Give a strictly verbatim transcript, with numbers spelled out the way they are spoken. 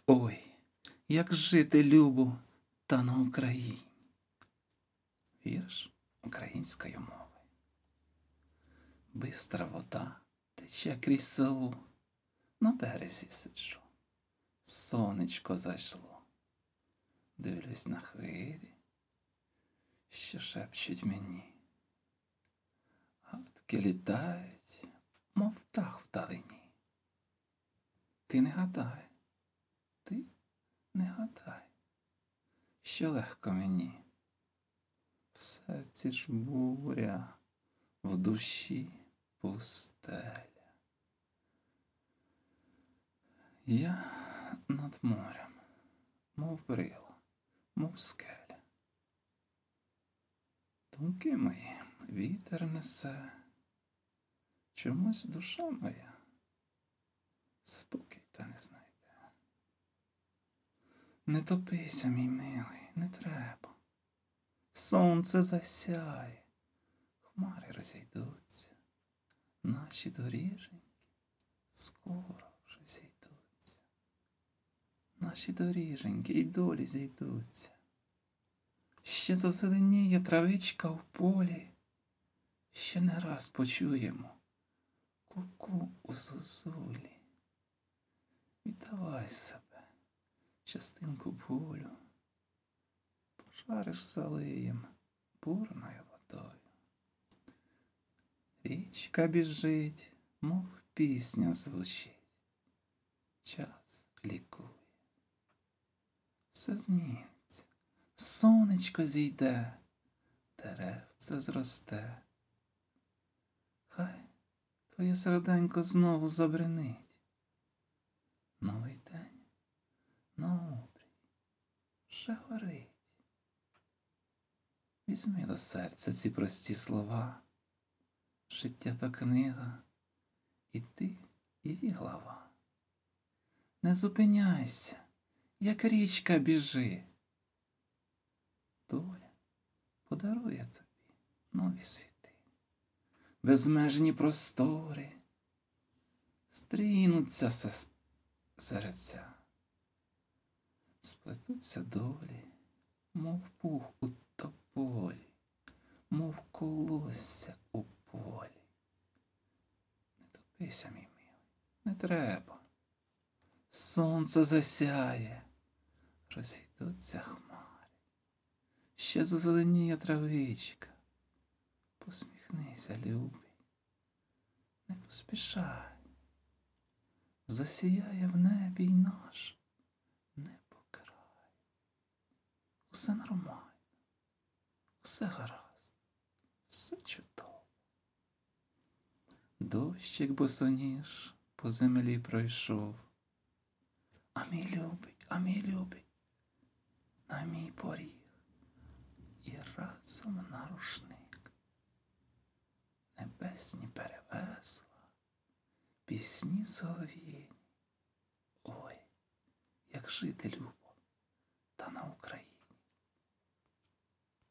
Ой, як жити любо та на Україні. Вірш українською мовою. Бистра вода тече крізь село, на березі сиджу, сонечко зайшло. Дивлюсь на хвилі, що шепчуть мені. Гадки літають, мов птах вдалині. Ти не гадай, ти не гадай, що легко мені. В серці ж буря, в душі пустеля. Я над морем, мов брила, мов скеля. Думки мої вітер несе, чомусь душа моя спокій та не знайде. Не топися, мій милий, не треба. Сонце засяє, хмари розійдуться, наші доріженьки скоро вже зійдуться. Наші доріженьки й долі зійдуться. Ще зазеленіє травичка в полі, ще не раз почуємо ку-ку у зозулі. Віддавай себе, частинку болю, пожариш салиєм бурною водою. Річка біжить, мов пісня звучить, час лікує. Все зміниться, сонечко зійде, деревце зросте. Хай твоє серденько знову забринить. Новий день на обрій вже горить. Візьми до серця ці прості слова. Життя то книга, і ти її глава. Не зупиняйся, як річка біжи. Доля подарує тобі нові світи, безмежні простори, стрінуться серця, сплетуться долі, мов пух у тополі, мов колосся у полі. Не топися, мій милий, не треба. Сонце засяє, розійдуться хмари, ще зазеленіє травичка. Посміхнися, любий, не поспішай. Засіяє в небі й наш небокрай. Усе нормально, усе гаразд, все чудово. Дощик босоніж по землі пройшов. А мій любий, а мій любий, на мій поріг і разом на рушник. Небесні перевесла, пісні солов'їні. Ой, як жити любо та на Україні.